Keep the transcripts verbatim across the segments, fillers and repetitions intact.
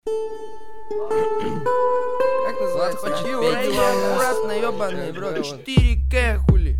Как называется? Аккуратно, ёбаный, бро. четыре кей, хули.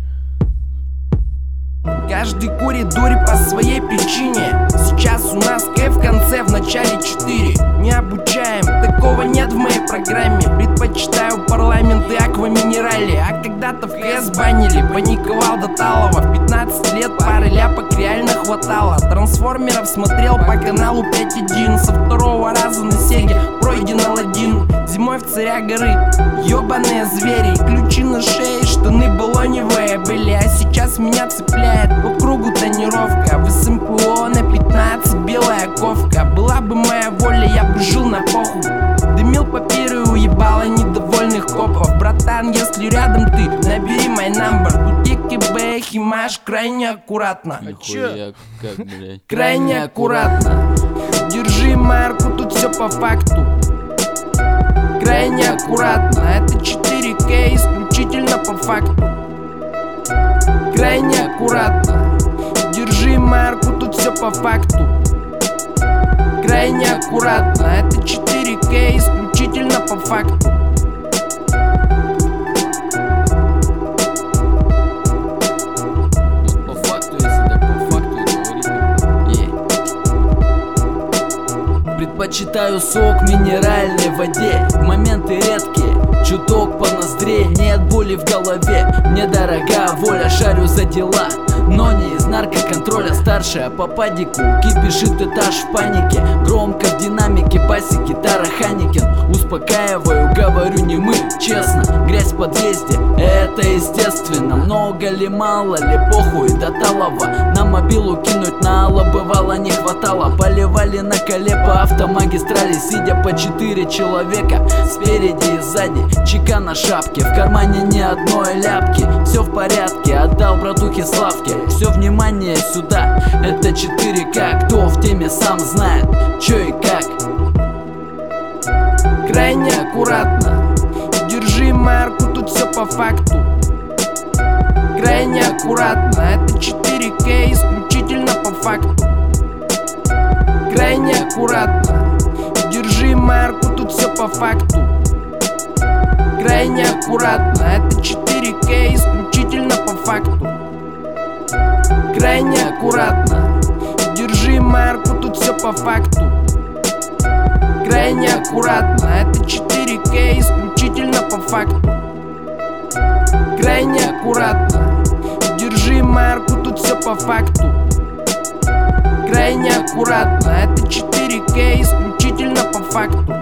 Каждый курит дури по своей причине. Сейчас у нас К в конце, в начале четыре. Не обучаем, такого нет в моей программе. Предпочитаю парламент и акваминерали. А когда-то в КС банили, паниковал до талого. В пятнадцать лет пары ляпок реально хватало. Трансформеров смотрел по каналу пять один. Со второго раза на Сеге пройден Аладдин. Зимой в Царя горы, ёбаные звери. Ключи на шее, штаны балоневые были. А сейчас меня цепляет по кругу тонировка. В СМПО на пятнадцать белая ковка. Была бы моя воля, я бы жил на похуй. Дымил папиры, уебала недовольных копов. Братан, если рядом ты, набери мой номер. Тут ЕКБ, химаш, крайне аккуратно. А чё? Как, блядь? Крайне аккуратно. Держи марку, тут все по факту. Крайне аккуратно. Это четыре кей исключительно по факту. Крайне аккуратно. Держи марку, тут все по факту. Крайне аккуратно. Это четыре кей исключительно по факту. Вот по факту, если так по факту говорить. Yeah. Предпочитаю сок минеральной воде. Моменты редкие, чуток по ноздрее. Нет боли в голове, мне дорога воля. Шарю за дела, но не из наркоконтроля. Старшая по падику, кипишит этаж в панике. Громко в динамике, баси, гитара, Ханикин. Успокаиваю, говорю не мы, честно. Грязь в подъезде, это естественно. Много ли, мало ли, похуй до талого. На мобилу кинуть на алло бывало не хватало. Поливали на коле по автомагистрали. Сидя по четыре человека, спереди и сзади. Чека на шапке, в кармане ни одной ляпки. Все в порядке, отдал братухе Славке. Все внимание сюда, это четыре ка. Кто в теме сам знает, чё и как. Крайне аккуратно. Держи марку, тут все по факту. Крайне аккуратно. Это четыре кей исключительно по факту. Крайне аккуратно. Держи марку, тут все по факту. Крайне аккуратно. Это четыре кей исключительно по факту. Крайне аккуратно. Держи марку, тут все по факту. Крайне аккуратно. Это четыре кей исключительно по факту. Крайне аккуратно. Держи марку, тут все по факту. Крайне аккуратно. Это четыре кей исключительно по факту.